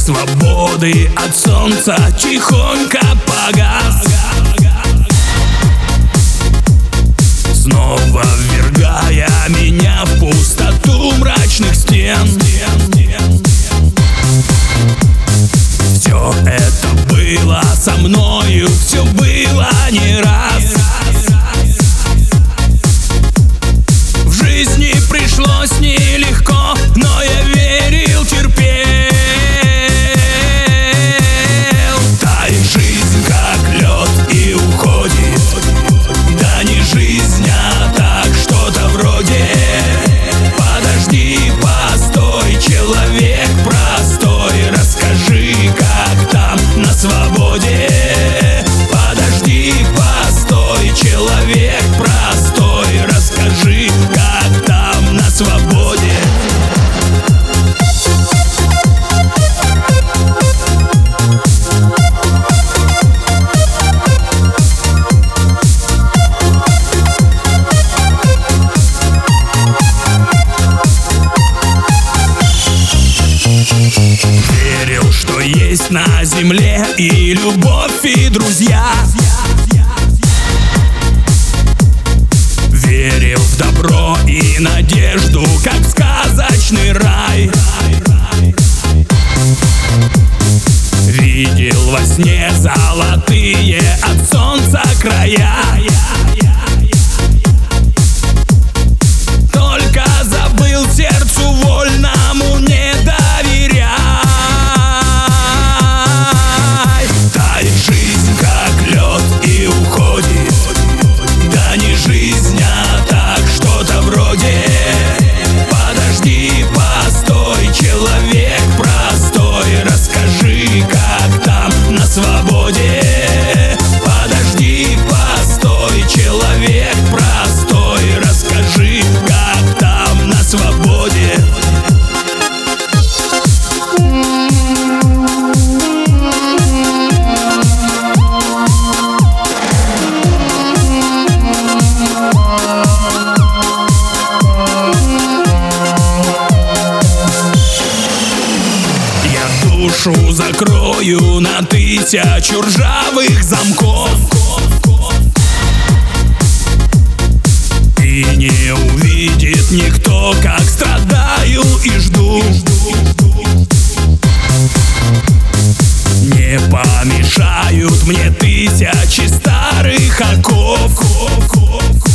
свободы от солнца тихонько погас, снова ввергая меня в пустоту мрачных стен. Все это было со мною, все было не раз. В жизни пришлось нелегко, но я верил, терпел. Тает жизнь, как лед, и уходит. Да не жизнь, а так что-то вроде. Подожди, постой, человек простой, расскажи, как там на свободе. Подожди, постой, человек простой, расскажи, как там на свободе. Верил, что есть на земле и любовь, и друзья. Верил в добро и надежду, как в сказочный рай. Видел во сне золотые от солнца края. Только забыл сердцу вольному не доверяй. Тает жизнь, как лед, и уходит. Да не жизнь, а так что-то вроде. Подожди, постой, человек простой, расскажи, как там на свободе. Подожди, постой, человек простой, расскажи, как там на свободе. Душу закрою на 1000 ржавых замков, и не увидит никто, как страдаю и жду. Не помешают мне 1000 старых оков.